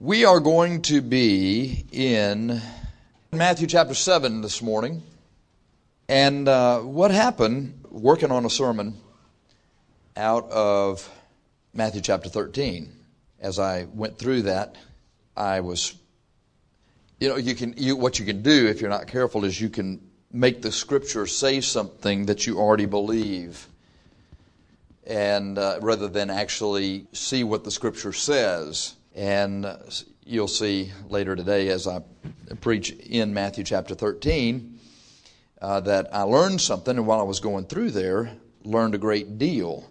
We are going to be in Matthew chapter 7 this morning. And what happened, working on a sermon out of Matthew chapter 13, as I went through that, I was, what you can do if you're not careful is you can make the Scripture say something that you already believe, and rather than actually see what the Scripture says. And you'll see later today as I preach in Matthew chapter 13 that I learned something, and while I was going through there, learned a great deal.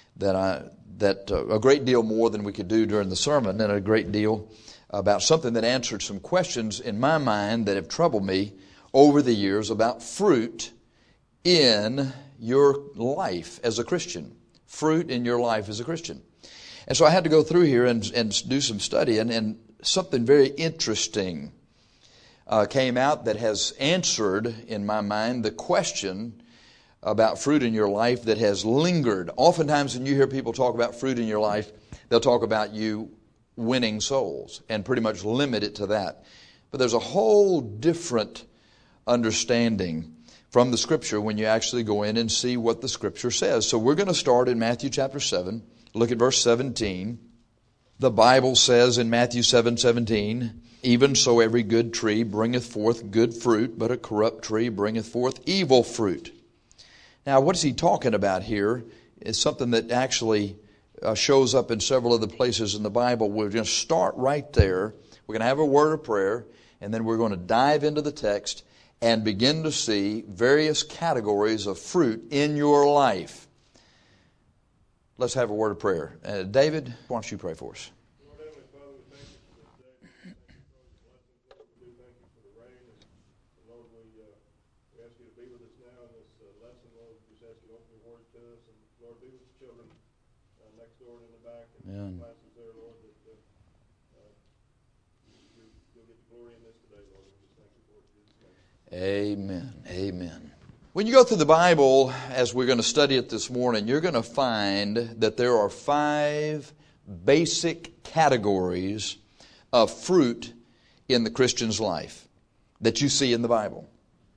A great deal more than we could do during the sermon, and a great deal about something that answered some questions in my mind that have troubled me over the years about fruit in your life as a Christian. Fruit in your life as a Christian. And so I had to go through here and do some study, and something very interesting came out that has answered, in my mind, the question about fruit in your life that has lingered. Oftentimes when you hear people talk about fruit in your life, they'll talk about you winning souls and pretty much limit it to that. But there's a whole different understanding from the Scripture when you actually go in and see what the Scripture says. So we're going to start in Matthew chapter 7. Look at verse 17. The Bible says in Matthew 7:17, "Even so every good tree bringeth forth good fruit, but a corrupt tree bringeth forth evil fruit." Now, what is he talking about here? It's something that actually shows up in several other places in the Bible. We're going to start right there. We're going to have a word of prayer, and then we're going to dive into the text and begin to see various categories of fruit in your life. Let's have a word of prayer. David, why don't you pray for us? Lord Heavenly Father, we thank you for this day. Thank you for the blessings. Lord, we do thank you for the rain. And Lord, we ask you to be with us now in this lesson. Lord, we just ask you to open your word to us. And Lord, be with the children next door and in the back and the classes there, Lord, that you'll get the glory in this today, Lord. We just thank you for it in Jesus' name. Amen. Amen. When you go through the Bible, as we're going to study it this morning, you're going to find that there are 5 basic categories of fruit in the Christian's life that you see in the Bible.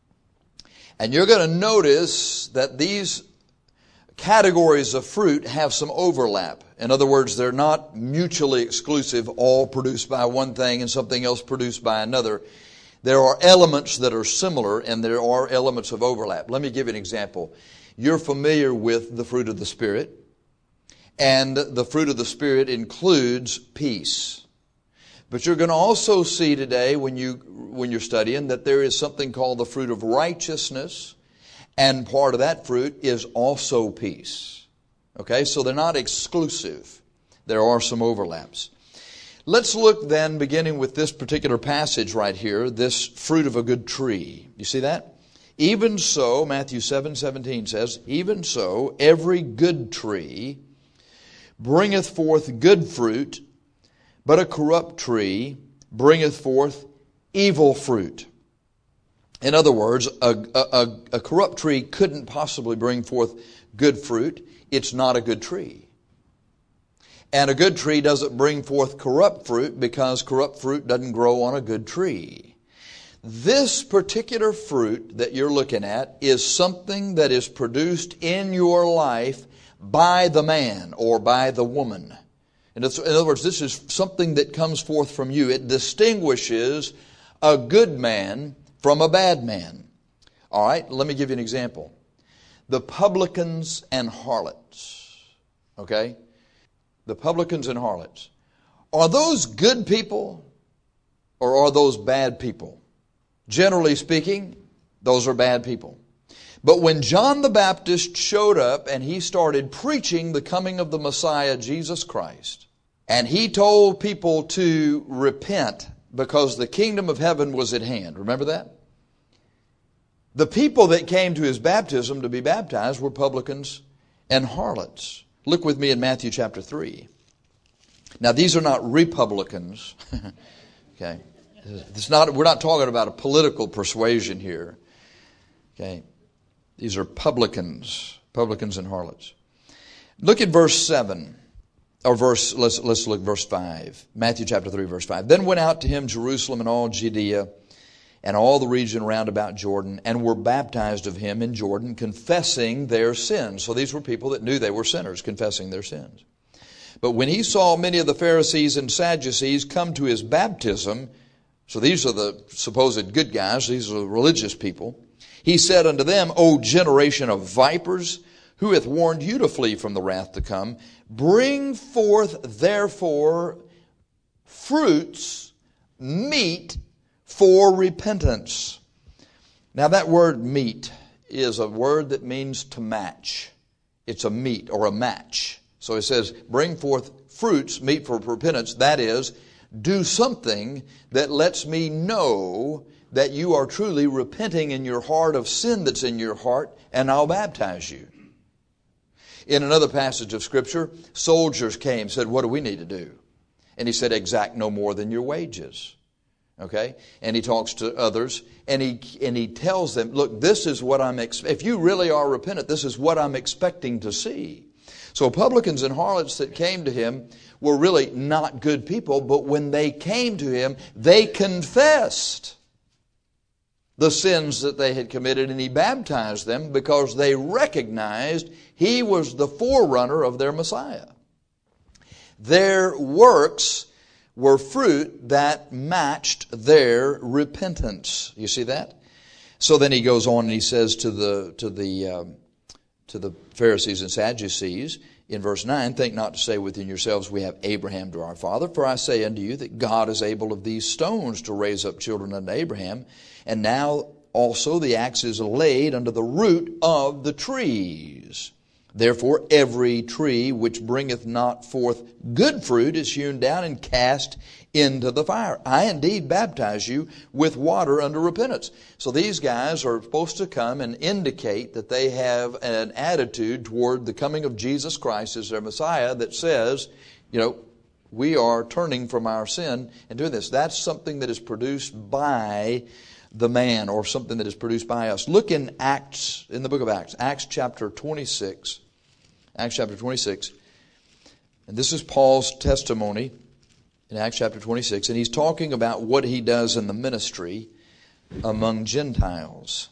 And you're going to notice that these categories of fruit have some overlap. In other words, they're not mutually exclusive, all produced by one thing and something else produced by another. There are elements that are similar, and there are elements of overlap. Let me give you an example. You're familiar with the fruit of the Spirit, and the fruit of the Spirit includes peace. But you're going to also see today, when you're studying, that there is something called the fruit of righteousness, and part of that fruit is also peace. Okay, so they're not exclusive. There are some overlaps. Let's look then, beginning with this particular passage right here, this fruit of a good tree. You see that? Even so, Matthew 7:17 says, "Even so, every good tree bringeth forth good fruit, but a corrupt tree bringeth forth evil fruit." In other words, a corrupt tree couldn't possibly bring forth good fruit. It's not a good tree. And a good tree doesn't bring forth corrupt fruit because corrupt fruit doesn't grow on a good tree. This particular fruit that you're looking at is something that is produced in your life by the man or by the woman. In other words, this is something that comes forth from you. It distinguishes a good man from a bad man. All right, let me give you an example. The publicans and harlots. Okay? The publicans and harlots. Are those good people or are those bad people? Generally speaking, those are bad people. But when John the Baptist showed up and he started preaching the coming of the Messiah, Jesus Christ, and he told people to repent because the kingdom of heaven was at hand. Remember that? The people that came to his baptism to be baptized were publicans and harlots. Look with me in Matthew chapter 3. Now, these are not Republicans. Okay. We're not talking about a political persuasion here. Okay. These are publicans and harlots. Look at verse 7. Let's look verse 5. Matthew chapter 3, verse 5. Then went out to him Jerusalem and all Judea and all the region round about Jordan, and were baptized of him in Jordan, confessing their sins. So these were people that knew they were sinners, confessing their sins. But when he saw many of the Pharisees and Sadducees come to his baptism, so these are the supposed good guys, these are the religious people, he said unto them, O generation of vipers, who hath warned you to flee from the wrath to come? Bring forth therefore fruits, meet for repentance. Now that word meet is a word that means to match. It's a meet or a match. So it says, bring forth fruits, meet for repentance. That is, do something that lets me know that you are truly repenting in your heart of sin that's in your heart, and I'll baptize you. In another passage of Scripture, soldiers came and said, what do we need to do? And he said, exact no more than your wages. Okay? And he talks to others, and he tells them, look, this is what if you really are repentant, this is what I'm expecting to see. So publicans and harlots that came to him were really not good people, but when they came to him, they confessed the sins that they had committed, and he baptized them because they recognized he was the forerunner of their Messiah. Their works were fruit that matched their repentance. You see that? So then he goes on and he says to the Pharisees and Sadducees in verse 9, think not to say within yourselves, we have Abraham to our father, for I say unto you that God is able of these stones to raise up children unto Abraham. And now also the axe is laid under the root of the trees. Therefore every tree which bringeth not forth good fruit is hewn down and cast into the fire. I indeed baptize you with water unto repentance. So these guys are supposed to come and indicate that they have an attitude toward the coming of Jesus Christ as their Messiah that says, we are turning from our sin and doing this. That's something that is produced by the man, or something that is produced by us. Look in Acts, in the book of Acts, Acts chapter 26. Acts chapter 26. And this is Paul's testimony in Acts chapter 26. And he's talking about what he does in the ministry among Gentiles.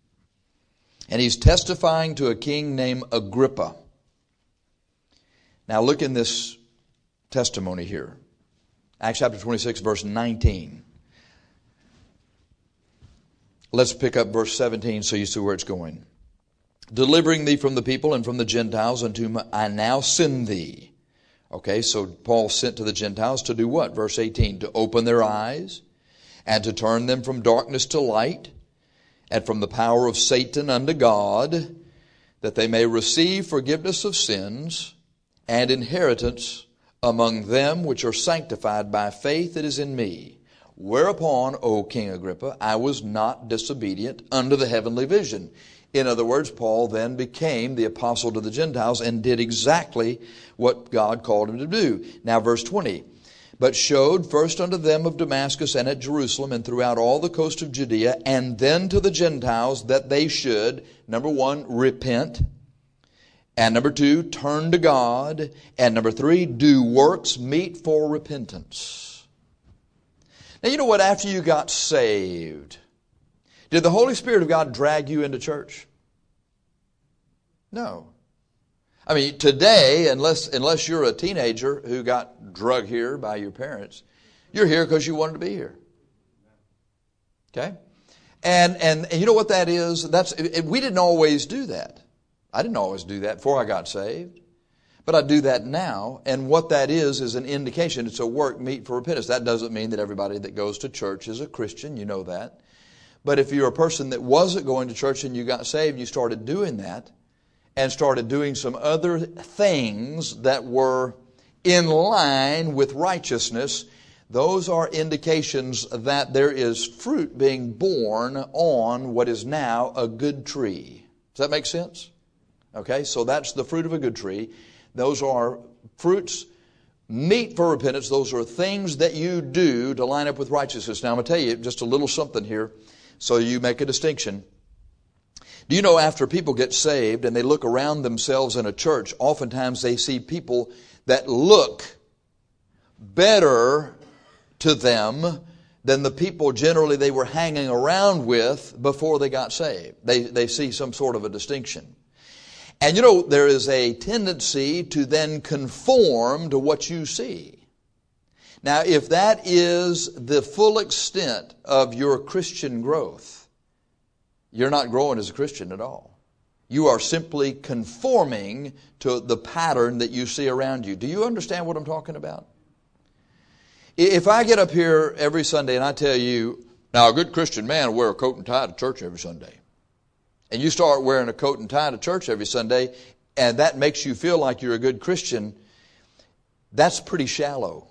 And he's testifying to a king named Agrippa. Now look in this testimony here. Acts chapter 26, verse 19. Let's pick up verse 17 so you see where it's going. Delivering thee from the people and from the Gentiles, unto whom I now send thee. Okay, so Paul sent to the Gentiles to do what? Verse 18, to open their eyes and to turn them from darkness to light and from the power of Satan unto God, that they may receive forgiveness of sins and inheritance among them which are sanctified by faith that is in me. Whereupon, O King Agrippa, I was not disobedient unto the heavenly vision. In other words, Paul then became the apostle to the Gentiles and did exactly what God called him to do. Now verse 20. But showed first unto them of Damascus and at Jerusalem and throughout all the coast of Judea, and then to the Gentiles that they should, number 1, repent. And number 2, turn to God. And number 3, do works meet for repentance. Now, you know what? After you got saved, did the Holy Spirit of God drag you into church? No. I mean, today, unless you're a teenager who got drugged here by your parents, you're here because you wanted to be here. Okay? And you know what that is? We didn't always do that. I didn't always do that before I got saved. But I do that now, and what that is an indication. It's a work meet for repentance. That doesn't mean that everybody that goes to church is a Christian. You know that. But if you're a person that wasn't going to church and you got saved and you started doing that, and started doing some other things that were in line with righteousness, those are indications that there is fruit being born on what is now a good tree. Does that make sense? Okay, so that's the fruit of a good tree. Those are fruits meet for repentance. Those are things that you do to line up with righteousness. Now I'm going to tell you just a little something here so you make a distinction. Do you know after people get saved and they look around themselves in a church, oftentimes they see people that look better to them than the people generally they were hanging around with before they got saved. They see some sort of a distinction. And you know, there is a tendency to then conform to what you see. Now, if that is the full extent of your Christian growth, you're not growing as a Christian at all. You are simply conforming to the pattern that you see around you. Do you understand what I'm talking about? If I get up here every Sunday and I tell you, now a good Christian man will wear a coat and tie to church every Sunday, and you start wearing a coat and tie to church every Sunday, and that makes you feel like you're a good Christian, that's pretty shallow.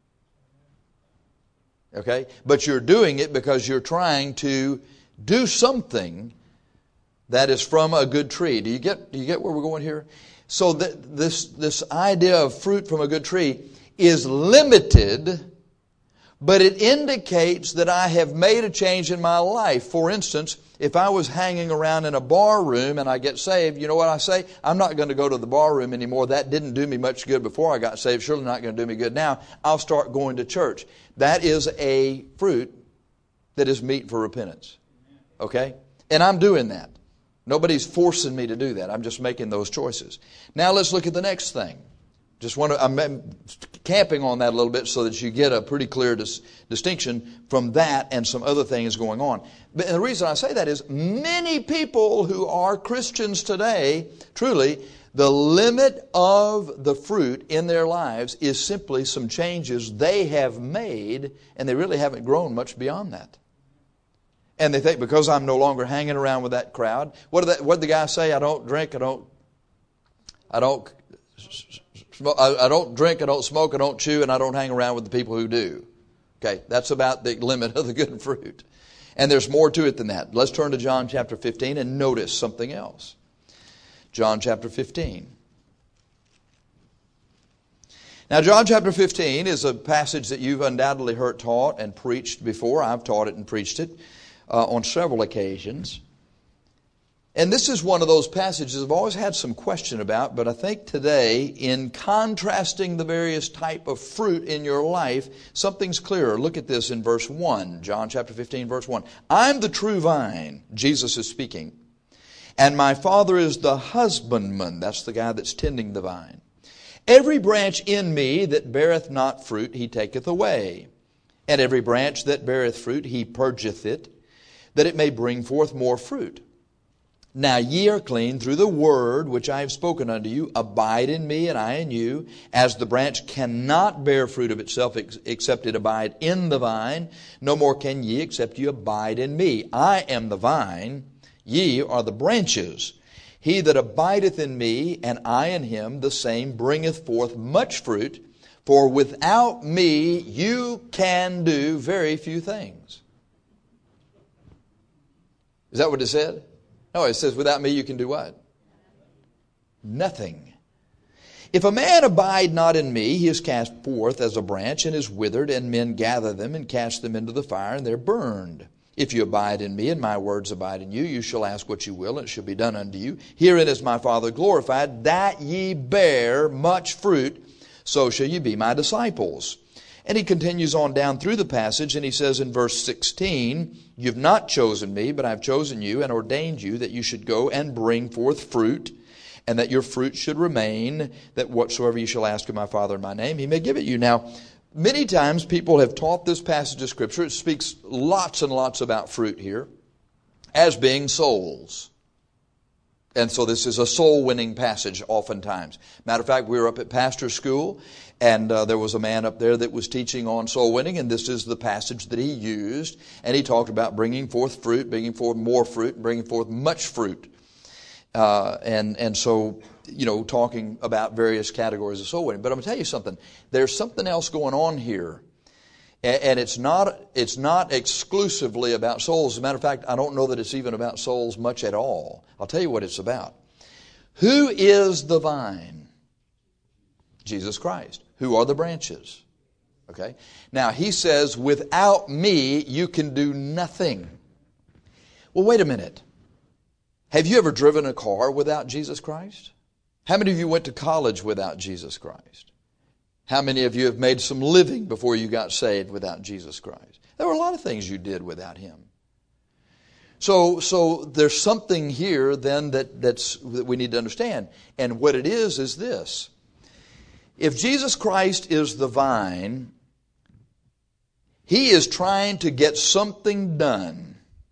Okay? But you're doing it because you're trying to do something that is from a good tree. Do you get where we're going here? So this idea of fruit from a good tree is limited, but it indicates that I have made a change in my life. For instance, if I was hanging around in a bar room and I get saved, you know what I say? I'm not going to go to the bar room anymore. That didn't do me much good before I got saved. Surely not going to do me good now. I'll start going to church. That is a fruit that is meet for repentance. Okay? And I'm doing that. Nobody's forcing me to do that. I'm just making those choices. Now let's look at the next thing. I'm camping on that a little bit so that you get a pretty clear distinction from that and some other things going on. But the reason I say that is many people who are Christians today, truly, the limit of the fruit in their lives is simply some changes they have made, and they really haven't grown much beyond that. And they think, because I'm no longer hanging around with that crowd. What did the guy say? I don't drink, I don't drink, I don't smoke, I don't chew, and I don't hang around with the people who do. Okay, that's about the limit of the good fruit. And there's more to it than that. Let's turn to John chapter 15 and notice something else. John chapter 15. Now, John chapter 15 is a passage that you've undoubtedly heard taught and preached before. I've taught it and preached it on several occasions. And this is one of those passages I've always had some question about, but I think today, in contrasting the various type of fruit in your life, something's clearer. Look at this in verse 1, John chapter 15, verse 1. I'm the true vine, Jesus is speaking, and my Father is the husbandman. That's the guy that's tending the vine. Every branch in me that beareth not fruit, he taketh away. And every branch that beareth fruit, he purgeth it, that it may bring forth more fruit. Now ye are clean through the word which I have spoken unto you. Abide in me, and I in you. As the branch cannot bear fruit of itself except it abide in the vine, no more can ye except you abide in me. I am the vine, ye are the branches. He that abideth in me, and I in him, the same bringeth forth much fruit. For without me you can do very few things. Is that what it said? No, it says, without me you can do what? Nothing. If a man abide not in me, he is cast forth as a branch and is withered, and men gather them and cast them into the fire, and they're burned. If you abide in me, and my words abide in you, you shall ask what you will, and it shall be done unto you. Herein is my Father glorified, that ye bear much fruit, so shall ye be my disciples. And he continues on down through the passage, and he says in verse 16, you've not chosen me, but I've chosen you and ordained you that you should go and bring forth fruit, and that your fruit should remain, that whatsoever you shall ask of my Father in my name, he may give it you. Now, many times people have taught this passage of Scripture. It speaks lots and lots about fruit here as being souls. And so this is a soul-winning passage oftentimes. Matter of fact, we were up at pastor school, and there was a man up there that was teaching on soul winning, and this is the passage that he used. And he talked about bringing forth fruit, bringing forth more fruit, and bringing forth much fruit. And so, you know, talking about various categories of soul winning. But I'm going to tell you something. There's something else going on here. And it's not exclusively about souls. As a matter of fact, I don't know that it's even about souls much at all. I'll tell you what it's about. Who is the vine? Jesus Christ. Who are the branches? Okay. Now, he says, without me, you can do nothing. Well, wait a minute. Have you ever driven a car without Jesus Christ? How many of you went to college without Jesus Christ? How many of you have made some living before you got saved without Jesus Christ? There were a lot of things you did without Him. So there's something here then that we need to understand. And what it is this. If Jesus Christ is the vine, He is trying to get something done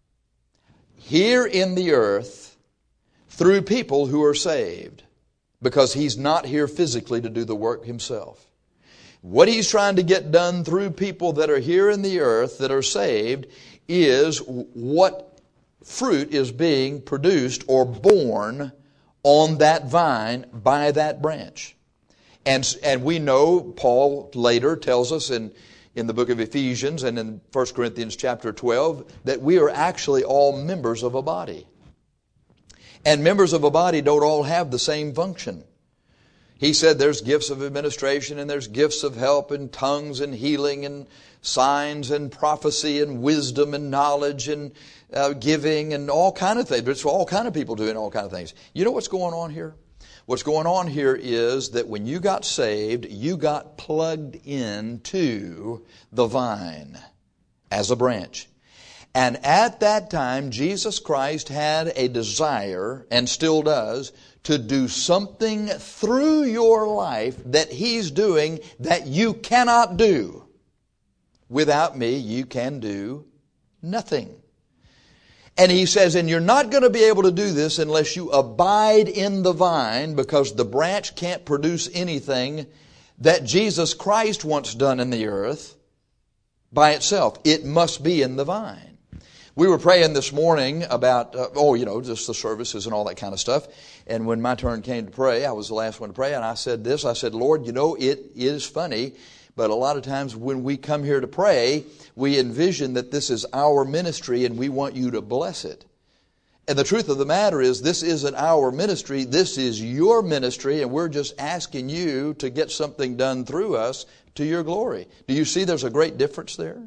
here in the earth through people who are saved, because He's not here physically to do the work Himself. What He's trying to get done through people that are here in the earth that are saved is what fruit is being produced or born on that vine by that branch. And we know Paul later tells us in the book of Ephesians and in 1 Corinthians chapter 12 that we are actually all members of a body. And members of a body don't all have the same function. He said there's gifts of administration and there's gifts of help and tongues and healing and signs and prophecy and wisdom and knowledge and giving and all kind of things. There's all kind of people doing all kind of things. You know what's going on here? What's going on here is that when you got saved, you got plugged into the vine as a branch. And at that time, Jesus Christ had a desire, and still does, to do something through your life that He's doing that you cannot do. Without me, you can do nothing. And He says, and you're not going to be able to do this unless you abide in the vine, because the branch can't produce anything that Jesus Christ wants done in the earth by itself. It must be in the vine. We were praying this morning about, just the services and all that kind of stuff. And when my turn came to pray, I was the last one to pray. And I said this, I said, Lord, it is funny, but a lot of times when we come here to pray, we envision that this is our ministry and we want you to bless it. And the truth of the matter is, this isn't our ministry, this is your ministry, and we're just asking you to get something done through us to your glory. Do you see there's a great difference there?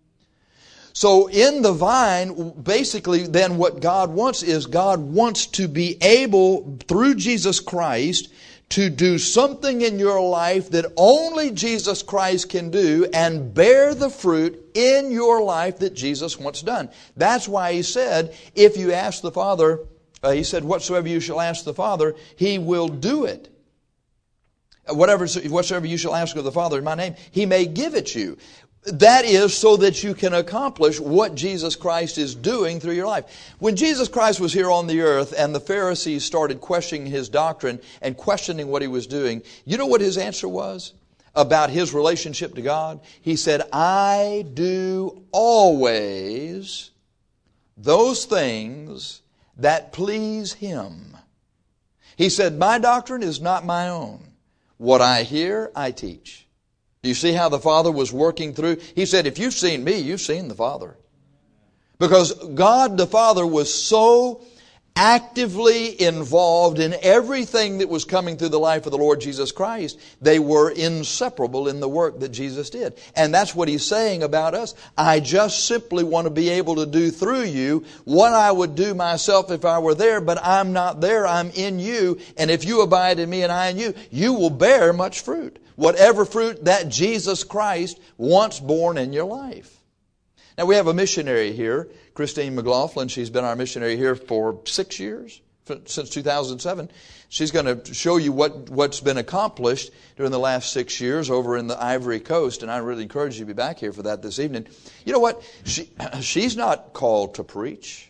So in the vine, basically then what God wants is God wants to be able, through Jesus Christ, to do something in your life that only Jesus Christ can do and bear the fruit in your life that Jesus wants done. That's why He said, if you ask the Father, He said, whatsoever you shall ask the Father, He will do it. Whatsoever you shall ask of the Father in my name, He may give it you. That is so that you can accomplish what Jesus Christ is doing through your life. When Jesus Christ was here on the earth and the Pharisees started questioning His doctrine and questioning what He was doing, you know what His answer was about His relationship to God? He said, I do always those things that please Him. He said, my doctrine is not my own. What I hear, I teach. Do you see how the Father was working through? He said, if you've seen me, you've seen the Father. Because God the Father was so actively involved in everything that was coming through the life of the Lord Jesus Christ, they were inseparable in the work that Jesus did. And that's what He's saying about us. I just simply want to be able to do through you what I would do myself if I were there, but I'm not there, I'm in you. And if you abide in me and I in you, you will bear much fruit. Whatever fruit that Jesus Christ wants born in your life. Now we have a missionary here, Christine McLaughlin. She's been our missionary here for 6 years, since 2007. She's going to show you what's been accomplished during the last 6 years over in the Ivory Coast, and I really encourage you to be back here for that this evening. You know what? She's not called to preach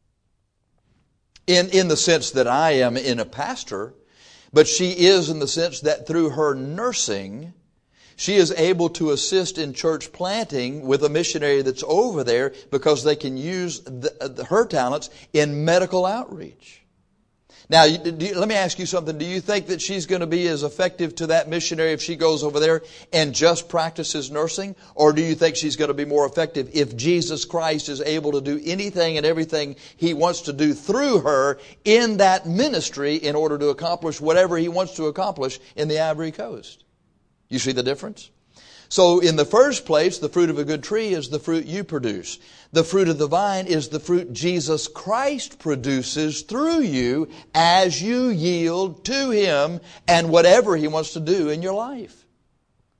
in the sense that I am in a pastor, but she is in the sense that through her nursing, she is able to assist in church planting with a missionary that's over there because they can use her talents in medical outreach. Now, let me ask you something. Do you think that she's going to be as effective to that missionary if she goes over there and just practices nursing? Or do you think she's going to be more effective if Jesus Christ is able to do anything and everything He wants to do through her in that ministry in order to accomplish whatever He wants to accomplish in the Ivory Coast? You see the difference? So in the first place, the fruit of a good tree is the fruit you produce. The fruit of the vine is the fruit Jesus Christ produces through you as you yield to Him and whatever He wants to do in your life.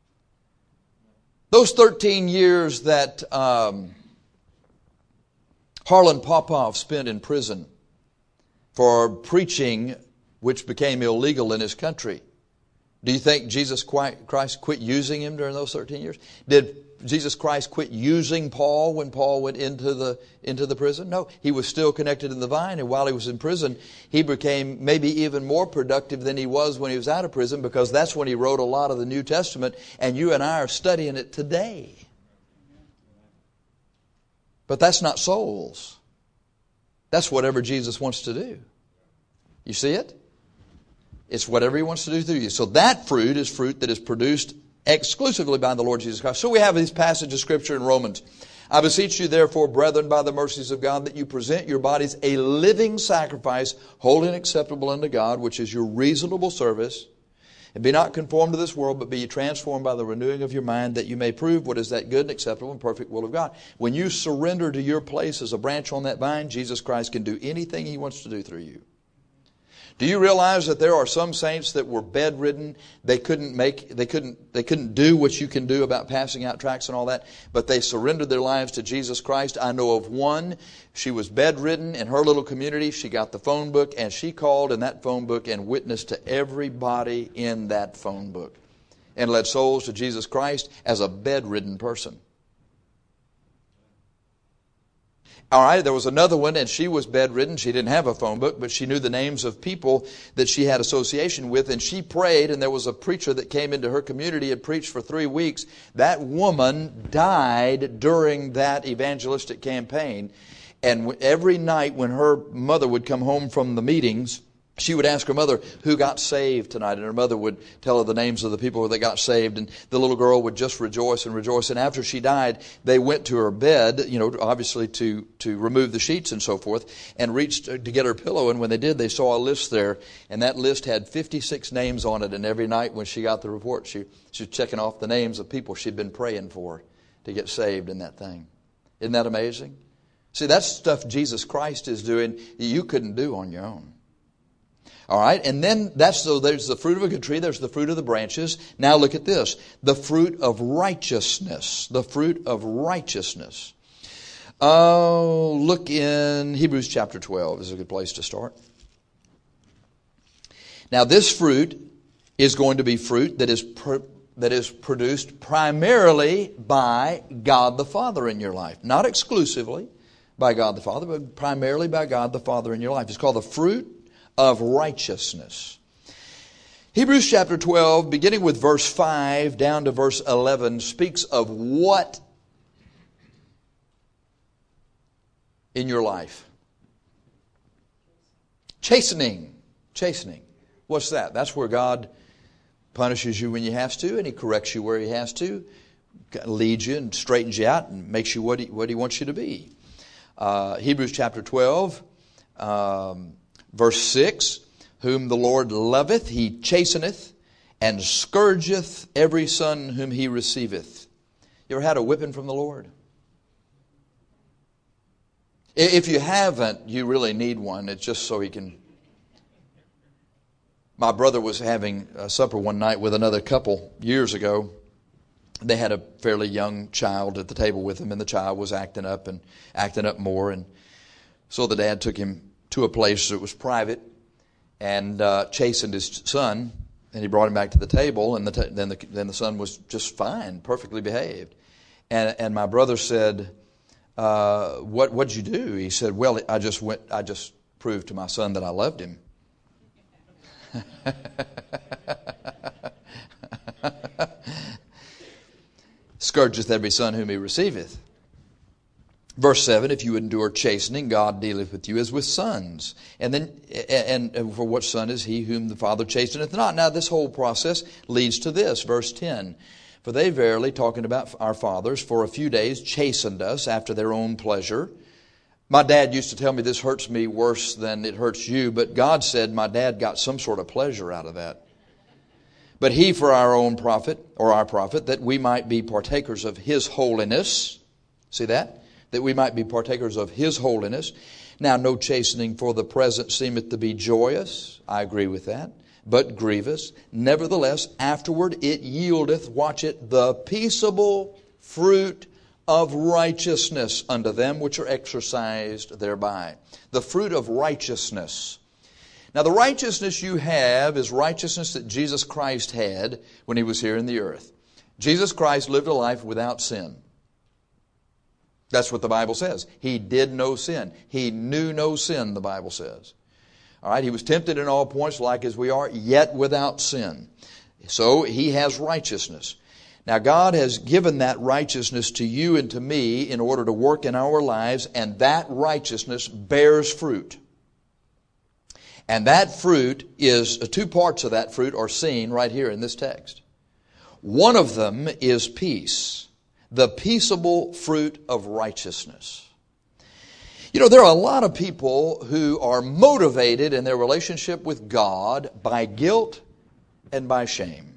Those 13 years that Harlan Popov spent in prison for preaching, which became illegal in his country. Do you think Jesus Christ quit using him during those 13 years? Did Jesus Christ quit using Paul when Paul went into the prison? No, he was still connected to the vine, and while he was in prison, he became maybe even more productive than he was when he was out of prison, because that's when he wrote a lot of the New Testament, and you and I are studying it today. But that's not souls. That's whatever Jesus wants to do. You see it? It's whatever He wants to do through you. So that fruit is fruit that is produced exclusively by the Lord Jesus Christ. So we have this passage of Scripture in Romans. I beseech you therefore, brethren, by the mercies of God, that you present your bodies a living sacrifice, holy and acceptable unto God, which is your reasonable service. And be not conformed to this world, but be ye transformed by the renewing of your mind, that you may prove what is that good and acceptable and perfect will of God. When you surrender to your place as a branch on that vine, Jesus Christ can do anything He wants to do through you. Do you realize that there are some saints that were bedridden? They couldn't do what you can do about passing out tracts and all that, but they surrendered their lives to Jesus Christ. I know of one. She was bedridden in her little community. She got the phone book and she called in that phone book and witnessed to everybody in that phone book and led souls to Jesus Christ as a bedridden person. All right, there was another one, and she was bedridden. She didn't have a phone book, but she knew the names of people that she had association with, and she prayed, and there was a preacher that came into her community and preached for 3 weeks. That woman died during that evangelistic campaign, and every night when her mother would come home from the meetings, she would ask her mother, who got saved tonight? And her mother would tell her the names of the people that got saved. And the little girl would just rejoice and rejoice. And after she died, they went to her bed, obviously to remove the sheets and so forth, and reached to get her pillow. And when they did, they saw a list there. And that list had 56 names on it. And every night when she got the report, she was checking off the names of people she'd been praying for to get saved in that thing. Isn't that amazing? See, that's stuff Jesus Christ is doing that you couldn't do on your own. All right, and then there's the fruit of a good tree, there's the fruit of the branches. Now look at this, the fruit of righteousness, the fruit of righteousness. Look in Hebrews chapter 12 is a good place to start. Now this fruit is going to be fruit that is produced primarily by God the Father in your life. Not exclusively by God the Father, but primarily by God the Father in your life. It's called the fruit of righteousness. Hebrews chapter 12, beginning with verse 5 down to verse 11, speaks of what in your life? Chastening. Chastening. What's that? That's where God punishes you when He has to, and He corrects you where He has to, leads you and straightens you out and makes you what He wants you to be. Hebrews chapter 12, verse 6, whom the Lord loveth, He chasteneth, and scourgeth every son whom He receiveth. You ever had a whipping from the Lord? If you haven't, you really need one. It's just so He can... My brother was having a supper one night with another couple years ago. They had a fairly young child at the table with them, and the child was acting up more. And so the dad took him to a place that was private and chastened his son, and he brought him back to the table, and then the son was just fine, perfectly behaved. And my brother said, what'd you do? He said, well, I just proved to my son that I loved him. Scourgeth every son whom He receiveth. Verse 7, if you endure chastening, God dealeth with you as with sons. And then, and for what son is he whom the Father chasteneth not? Now this whole process leads to this, verse 10. For they verily, talking about our fathers, for a few days chastened us after their own pleasure. My dad used to tell me this hurts me worse than it hurts you, but God said my dad got some sort of pleasure out of that. But He for our own profit, or our profit, that we might be partakers of His holiness. See that? That we might be partakers of His holiness. Now, no chastening for the present seemeth to be joyous. I agree with that. But grievous. Nevertheless, afterward it yieldeth, watch it, the peaceable fruit of righteousness unto them which are exercised thereby. The fruit of righteousness. Now the righteousness you have is righteousness that Jesus Christ had when He was here in the earth. Jesus Christ lived a life without sin. That's what the Bible says. He did no sin. He knew no sin, the Bible says. All right, He was tempted in all points like as we are, yet without sin. So He has righteousness. Now God has given that righteousness to you and to me in order to work in our lives, and that righteousness bears fruit. And that fruit is, two parts of that fruit are seen right here in this text. One of them is peace, the peaceable fruit of righteousness. You know, there are a lot of people who are motivated in their relationship with God by guilt and by shame.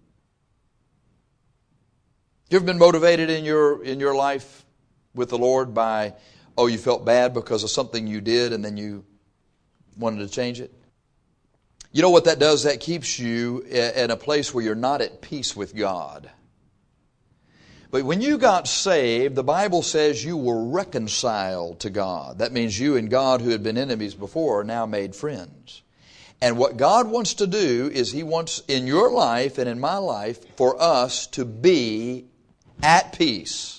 You ever been motivated in your life with the Lord by, oh, you felt bad because of something you did and then you wanted to change it? You know what that does? That keeps you in a place where you're not at peace with God. But when you got saved, the Bible says you were reconciled to God. That means you and God, who had been enemies before, are now made friends. And what God wants to do is He wants in your life and in my life for us to be at peace.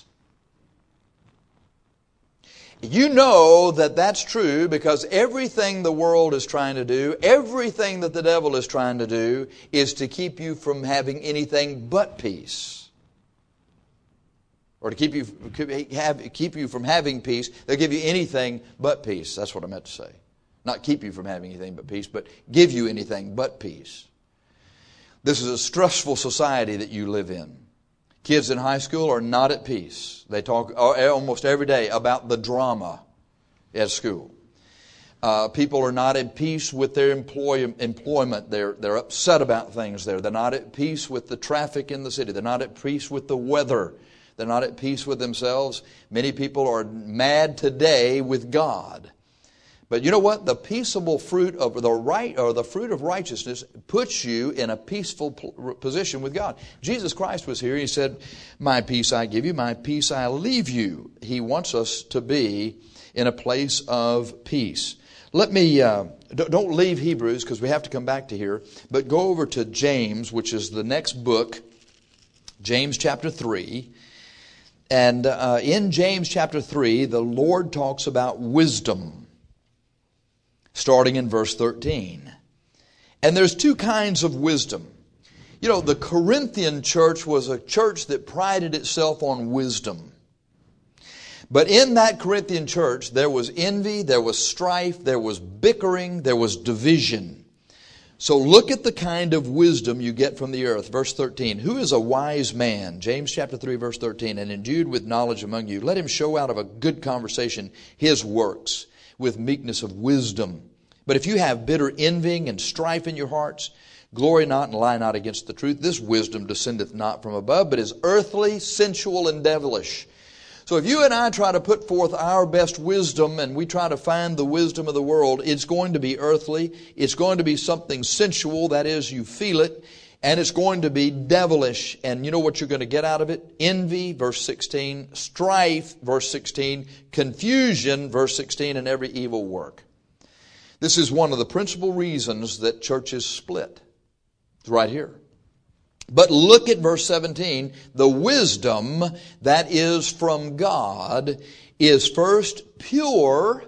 You know that that's true because everything the world is trying to do, everything that the devil is trying to do, is to keep you from having anything but peace. Or to keep you from having peace. They'll give you anything but peace. That's what I meant to say. Not keep you from having anything but peace, but give you anything but peace. This is a stressful society that you live in. Kids in high school are not at peace. They talk almost every day about the drama at school. People are not at peace with their employment. They're upset about things there. They're not at peace with the traffic in the city. They're not at peace with the weather. They're not at peace with themselves. Many people are mad today with God. But you know what? The peaceable fruit of the fruit of righteousness puts you in a peaceful position with God. Jesus Christ was here. He said, "My peace I give you, my peace I leave you." He wants us to be in a place of peace. Let me, don't leave Hebrews because we have to come back to here, but go over to James, which is the next book, James chapter 3. And in James chapter 3, the Lord talks about wisdom, starting in verse 13. And there's two kinds of wisdom. You know, the Corinthian church was a church that prided itself on wisdom. But in that Corinthian church, there was envy, there was strife, there was bickering, there was division. So look at the kind of wisdom you get from the earth. Verse 13, who is a wise man? James chapter 3, verse 13, and endued with knowledge among you. Let him show out of a good conversation his works with meekness of wisdom. But if you have bitter envying and strife in your hearts, glory not and lie not against the truth. This wisdom descendeth not from above, but is earthly, sensual, and devilish. So if you and I try to put forth our best wisdom and we try to find the wisdom of the world, it's going to be earthly. It's going to be something sensual, that is, you feel it. And it's going to be devilish. And you know what you're going to get out of it? Envy, verse 16. Strife, verse 16. Confusion, verse 16. And every evil work. This is one of the principal reasons that churches split. It's right here. But look at verse 17. The wisdom that is from God is first pure,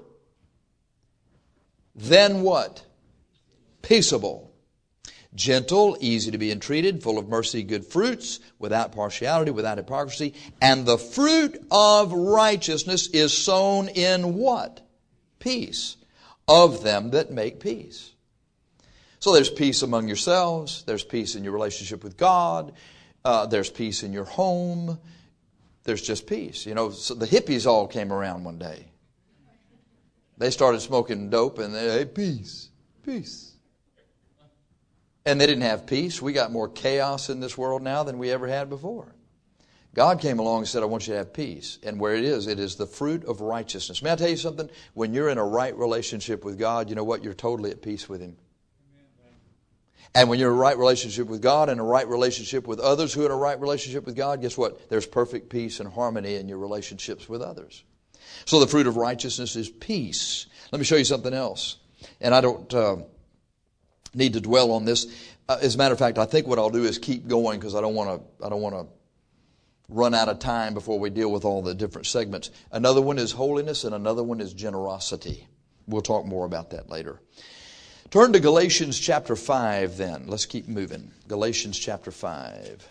then what? Peaceable, gentle, easy to be entreated, full of mercy, good fruits, without partiality, without hypocrisy. And the fruit of righteousness is sown in what? Peace, of them that make peace. So there's peace among yourselves. There's peace in your relationship with God. There's peace in your home. There's just peace. You know, so the hippies all came around one day. They started smoking dope and they, hey, peace, peace. And they didn't have peace. We got more chaos in this world now than we ever had before. God came along and said, I want you to have peace. And where it is the fruit of righteousness. May I tell you something? When you're in a right relationship with God, you know what? You're totally at peace with Him. And when you're in a right relationship with God and a right relationship with others who are in a right relationship with God, guess what? There's perfect peace and harmony in your relationships with others. So the fruit of righteousness is peace. Let me show you something else. And I don't need to dwell on this. As a matter of fact, I think what I'll do is keep going because I don't want to run out of time before we deal with all the different segments. Another one is holiness and another one is generosity. We'll talk more about that later. Turn to Galatians chapter 5 then. Let's keep moving. Galatians chapter 5.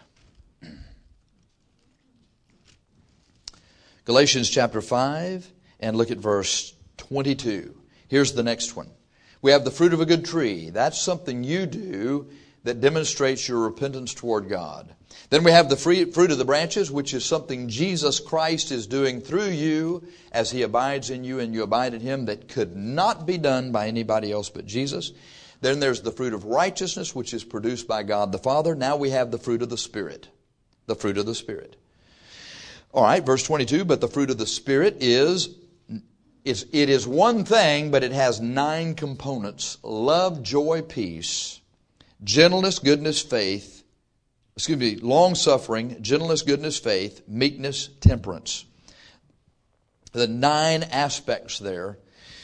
Galatians chapter 5 and look at verse 22. Here's the next one. We have the fruit of a good tree. That's something you do that demonstrates your repentance toward God. Then we have the fruit of the branches, which is something Jesus Christ is doing through you as He abides in you and you abide in Him, that could not be done by anybody else but Jesus. Then there's the fruit of righteousness, which is produced by God the Father. Now we have the fruit of the Spirit. The fruit of the Spirit. All right, verse 22, but the fruit of the Spirit it is one thing, but it has 9 components: love, joy, peace, gentleness, goodness, faith, long-suffering, gentleness, goodness, faith, meekness, temperance. The 9 aspects there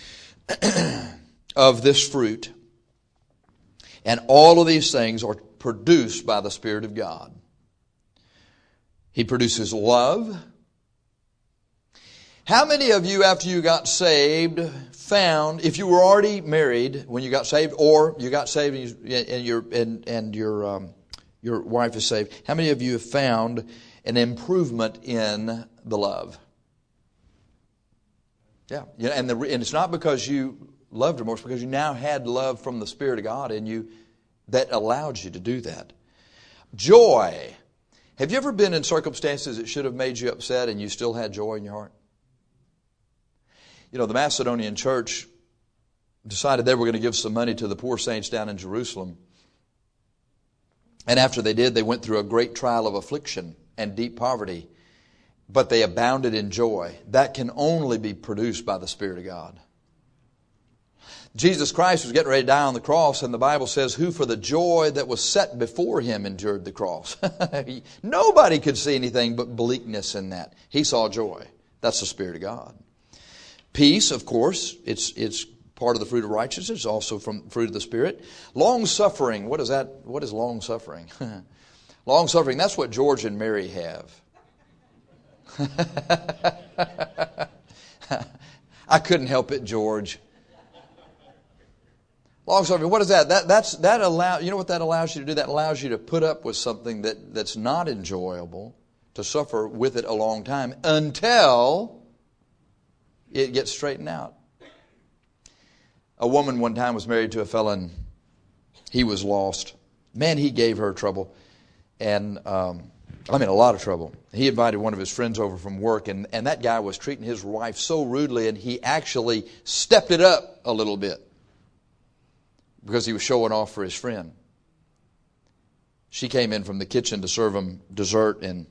of this fruit. And all of these things are produced by the Spirit of God. He produces love. How many of you, after you got saved, found, if you were already married when you got saved, or you got saved and your wife is saved, how many of you have found an improvement in the love? Yeah, and it's not because you loved her more, it's because you now had love from the Spirit of God in you that allowed you to do that. Joy. Have you ever been in circumstances that should have made you upset and you still had joy in your heart? You know, the Macedonian church decided they were going to give some money to the poor saints down in Jerusalem. And after they did, they went through a great trial of affliction and deep poverty. But they abounded in joy. That can only be produced by the Spirit of God. Jesus Christ was getting ready to die on the cross, and the Bible says, who for the joy that was set before Him endured the cross. Nobody could see anything but bleakness in that. He saw joy. That's the Spirit of God. Peace, of course, it's part of the fruit of righteousness. It's also from the fruit of the Spirit. Long-suffering, what is that? What is long-suffering? Long-suffering, that's what George and Mary have. I couldn't help it, George. Long-suffering, what is that? You know what that allows you to do? That allows you to put up with something that's not enjoyable, to suffer with it a long time until it gets straightened out. A woman one time was married to a fellow and he was lost. Man, he gave her trouble. And, a lot of trouble. He invited one of his friends over from work, and that guy was treating his wife so rudely, and he actually stepped it up a little bit because he was showing off for his friend. She came in from the kitchen to serve him dessert, and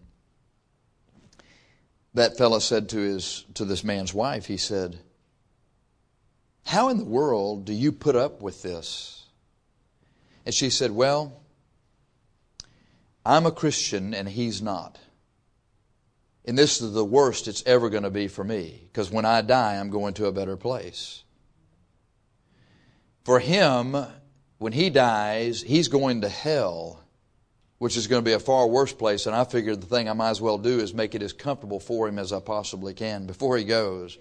that fellow said to this man's wife, he said, how in the world do you put up with this? And she said, well, I'm a Christian and he's not. And this is the worst it's ever going to be for me, because when I die, I'm going to a better place. For him, when he dies, he's going to hell, which is going to be a far worse place. And I figured the thing I might as well do is make it as comfortable for him as I possibly can before he goes.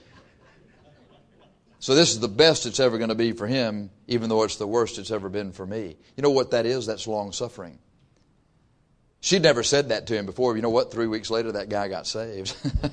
So this is the best it's ever going to be for him, even though it's the worst it's ever been for me. You know what that is? That's long-suffering. She'd never said that to him before. You know what? 3 weeks later, that guy got saved.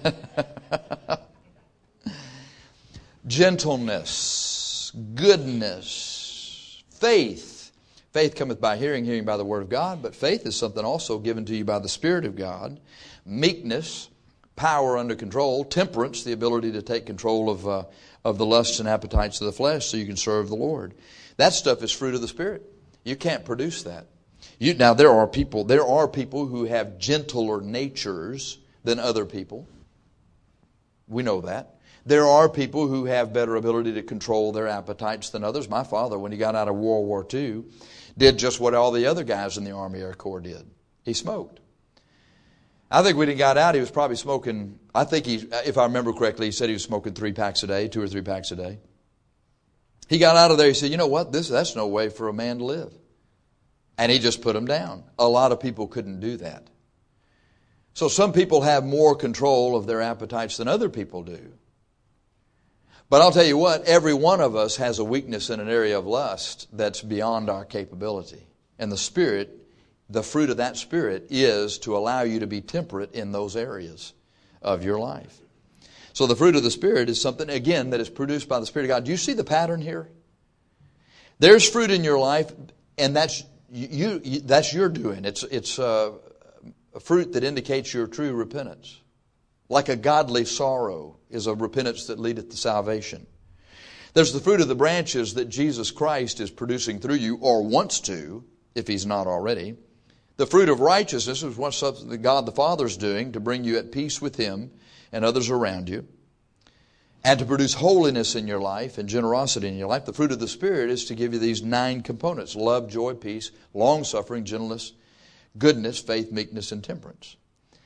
Gentleness, goodness, faith. Faith cometh by hearing, hearing by the word of God. But faith is something also given to you by the Spirit of God. Meekness, power under control. Temperance, the ability to take control of the lusts and appetites of the flesh so you can serve the Lord. That stuff is fruit of the Spirit. You can't produce that. Now there are people who have gentler natures than other people. We know that. There are people who have better ability to control their appetites than others. My father, when he got out of World War II, did just what all the other guys in the Army Air Corps did. He smoked. I think when he got out, he was probably smoking, if I remember correctly, he said he was smoking 3 packs a day, 2 or 3 packs a day. He got out of there, he said, you know what, that's no way for a man to live. And he just put them down. A lot of people couldn't do that. So some people have more control of their appetites than other people do. But I'll tell you what, every one of us has a weakness in an area of lust that's beyond our capability. And the Spirit, the fruit of that Spirit is to allow you to be temperate in those areas of your life. So the fruit of the Spirit is something, again, that is produced by the Spirit of God. Do you see the pattern here? There's fruit in your life, and that's your doing. It's a fruit that indicates your true repentance. Like a godly sorrow is a repentance that leadeth to salvation. There's the fruit of the branches that Jesus Christ is producing through you, or wants to, if He's not already. The fruit of righteousness is what something that God the Father is doing to bring you at peace with Him and others around you, and to produce holiness in your life and generosity in your life. The fruit of the Spirit is to give you these 9 components: love, joy, peace, long-suffering, gentleness, goodness, faith, meekness, and temperance.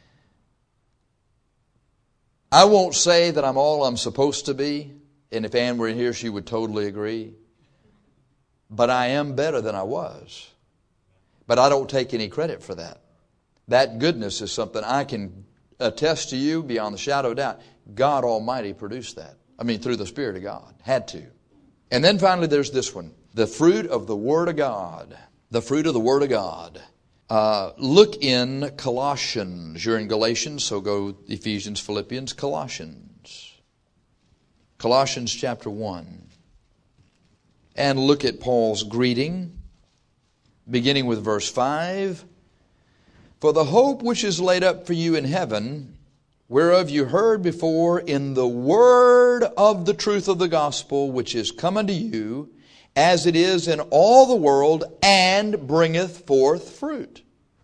I won't say that I'm all I'm supposed to be, and if Ann were in here, she would totally agree. But I am better than I was. But I don't take any credit for that. That goodness is something I can attest to you beyond the shadow of doubt. God Almighty produced that. Through the Spirit of God. Had to. And then finally there's this one. The fruit of the Word of God. The fruit of the Word of God. Look in Colossians. You're in Galatians, so go Ephesians, Philippians, Colossians. Colossians chapter 1. And look at Paul's greeting, beginning with verse 5. For the hope which is laid up for you in heaven, whereof you heard before in the word of the truth of the gospel, which is come unto you, as it is in all the world, and bringeth forth fruit,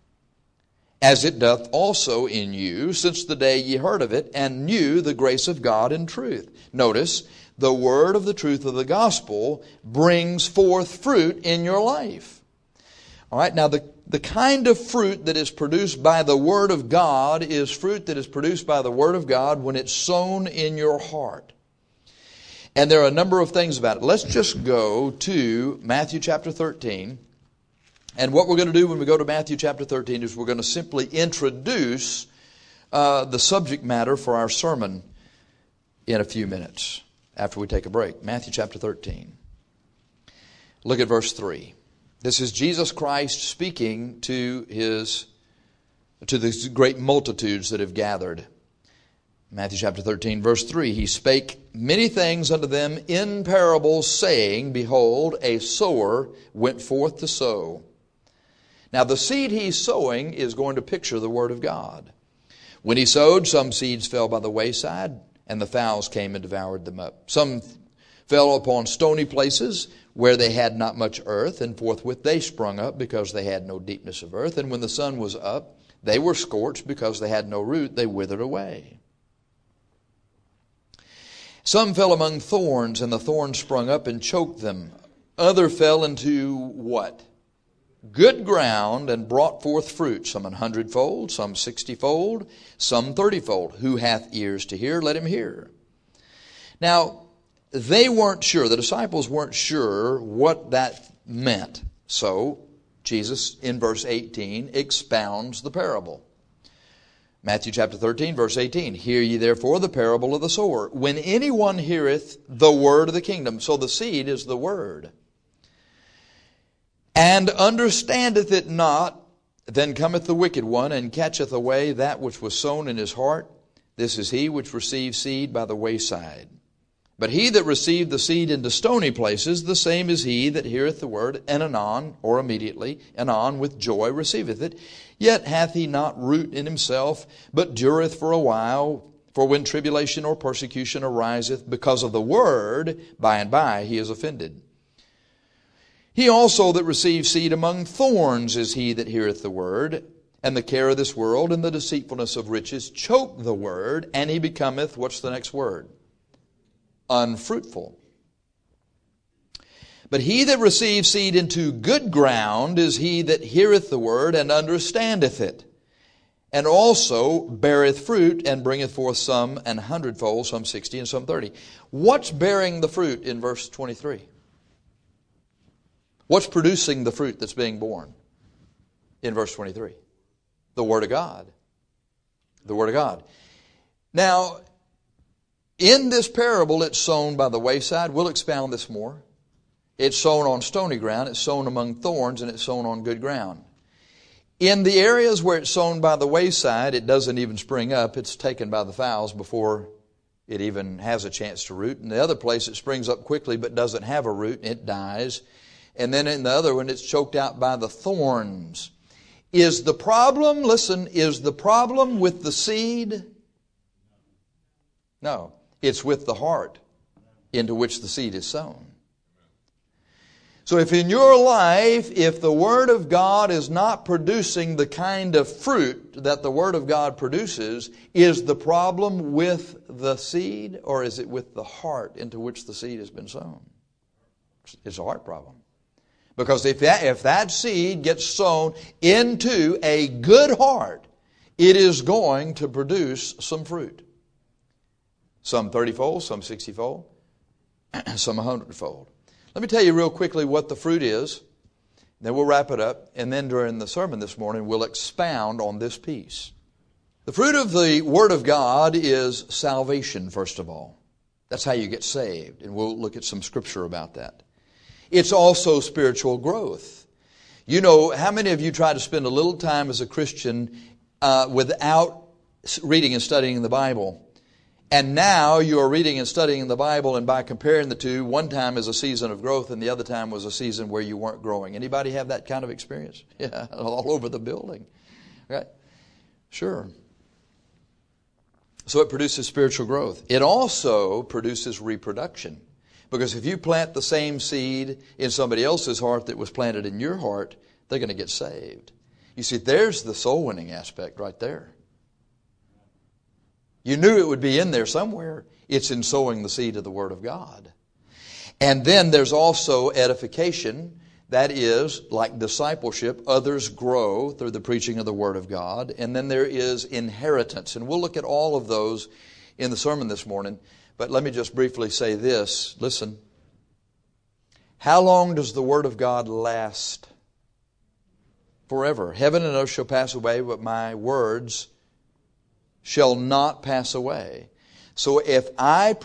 as it doth also in you, since the day ye heard of it, and knew the grace of God in truth. Notice, the word of the truth of the gospel brings forth fruit in your life. All right, now the kind of fruit that is produced by the Word of God is fruit that is produced by the Word of God when it's sown in your heart. And there are a number of things about it. Let's just go to Matthew chapter 13. And what we're going to do when we go to Matthew chapter 13 is we're going to simply introduce the subject matter for our sermon in a few minutes after we take a break. Matthew chapter 13. Look at verse 3. This is Jesus Christ speaking to these great multitudes that have gathered. Matthew chapter 13, verse 3. He spake many things unto them in parables, saying, Behold, a sower went forth to sow. Now the seed he's sowing is going to picture the Word of God. When he sowed, some seeds fell by the wayside, and the fowls came and devoured them up. Some fell upon stony places, where they had not much earth, and forthwith they sprung up, because they had no deepness of earth. And when the sun was up, they were scorched, because they had no root, they withered away. Some fell among thorns, and the thorns sprung up and choked them. Other fell into what? Good ground, and brought forth fruit, some 100-fold, some 60-fold, some 30-fold. Who hath ears to hear, let him hear. Now, they weren't sure, the disciples weren't sure what that meant. So, Jesus, in verse 18, expounds the parable. Matthew chapter 13, verse 18. Hear ye therefore the parable of the sower. When anyone heareth the word of the kingdom, so the seed is the word, and understandeth it not, then cometh the wicked one, and catcheth away that which was sown in his heart. This is he which received seed by the wayside. But he that received the seed into stony places, the same is he that heareth the word, and anon, or immediately, anon with joy receiveth it. Yet hath he not root in himself, but dureth for a while. For when tribulation or persecution ariseth because of the word, by and by he is offended. He also that received seed among thorns is he that heareth the word, and the care of this world and the deceitfulness of riches choke the word, and he becometh, what's the next word? Unfruitful. But he that receives seed into good ground is he that heareth the word and understandeth it, and also beareth fruit and bringeth forth some an hundredfold, some 60 and some 30. What's bearing the fruit in verse 23? What's producing the fruit that's being born in verse 23? The Word of God. The Word of God. Now, in this parable, it's sown by the wayside. We'll expound this more. It's sown on stony ground, it's sown among thorns, and it's sown on good ground. In the areas where it's sown by the wayside, it doesn't even spring up. It's taken by the fowls before it even has a chance to root. In the other place, it springs up quickly but doesn't have a root, and it dies. And then in the other one, it's choked out by the thorns. Is the problem, listen, is the problem with the seed? No, it's with the heart into which the seed is sown. So if in your life, if the Word of God is not producing the kind of fruit that the Word of God produces, is the problem with the seed, or is it with the heart into which the seed has been sown? It's a heart problem. Because if that seed gets sown into a good heart, it is going to produce some fruit. Some 30-fold, some 60-fold, some 100-fold. Let me tell you real quickly what the fruit is. Then we'll wrap it up. And then during the sermon this morning, we'll expound on this piece. The fruit of the Word of God is salvation, first of all. That's how you get saved. And we'll look at some scripture about that. It's also spiritual growth. You know, how many of you try to spend a little time as a Christian without reading and studying the Bible? And now you are reading and studying the Bible, and by comparing the two, one time is a season of growth and the other time was a season where you weren't growing. Anybody have that kind of experience? Yeah, all over the building. Right? Sure. So it produces spiritual growth. It also produces reproduction. Because if you plant the same seed in somebody else's heart that was planted in your heart, they're going to get saved. You see, there's the soul winning aspect right there. You knew it would be in there somewhere. It's in sowing the seed of the Word of God. And then there's also edification. That is, like discipleship, others grow through the preaching of the Word of God. And then there is inheritance. And we'll look at all of those in the sermon this morning. But let me just briefly say this. Listen. How long does the Word of God last? Forever. Heaven and earth shall pass away, but my words shall not pass away. So if I'm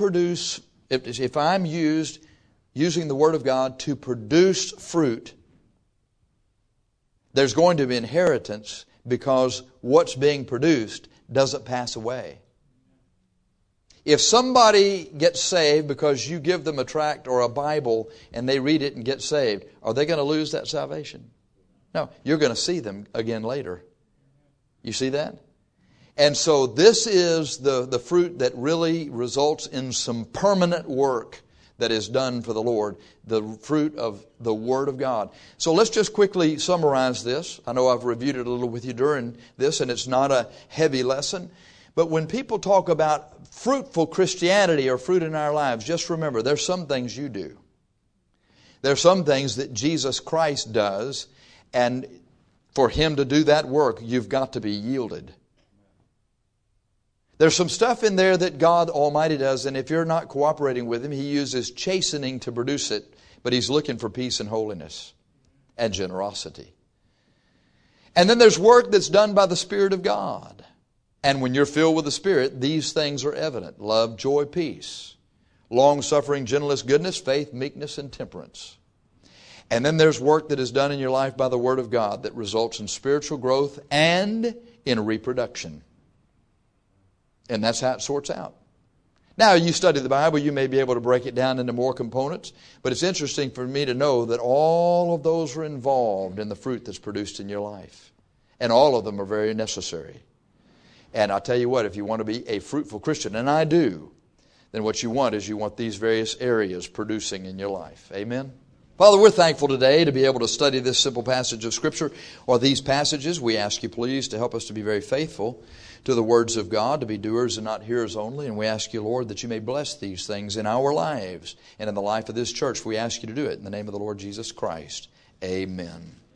using the Word of God to produce fruit, there's going to be inheritance because what's being produced doesn't pass away. If somebody gets saved because you give them a tract or a Bible and they read it and get saved, are they going to lose that salvation? No, you're going to see them again later. You see that? And so this is the fruit that really results in some permanent work that is done for the Lord, the fruit of the Word of God. So let's just quickly summarize this. I know I've reviewed it a little with you during this, and it's not a heavy lesson. But when people talk about fruitful Christianity or fruit in our lives, just remember, there's some things you do. There's some things that Jesus Christ does, and for Him to do that work, you've got to be yielded. There's some stuff in there that God Almighty does, and if you're not cooperating with Him, He uses chastening to produce it, but He's looking for peace and holiness and generosity. And then there's work that's done by the Spirit of God. And when you're filled with the Spirit, these things are evident. Love, joy, peace, long-suffering, gentleness, goodness, faith, meekness, and temperance. And then there's work that is done in your life by the Word of God that results in spiritual growth and in reproduction. And that's how it sorts out. Now, you study the Bible, you may be able to break it down into more components, but it's interesting for me to know that all of those are involved in the fruit that's produced in your life. And all of them are very necessary. And I'll tell you what, if you want to be a fruitful Christian, and I do, then what you want is you want these various areas producing in your life. Amen? Father, we're thankful today to be able to study this simple passage of Scripture, or these passages. We ask you, please, to help us to be very faithful to the words of God, to be doers and not hearers only. And we ask you, Lord, that you may bless these things in our lives and in the life of this church. We ask you to do it in the name of the Lord Jesus Christ. Amen.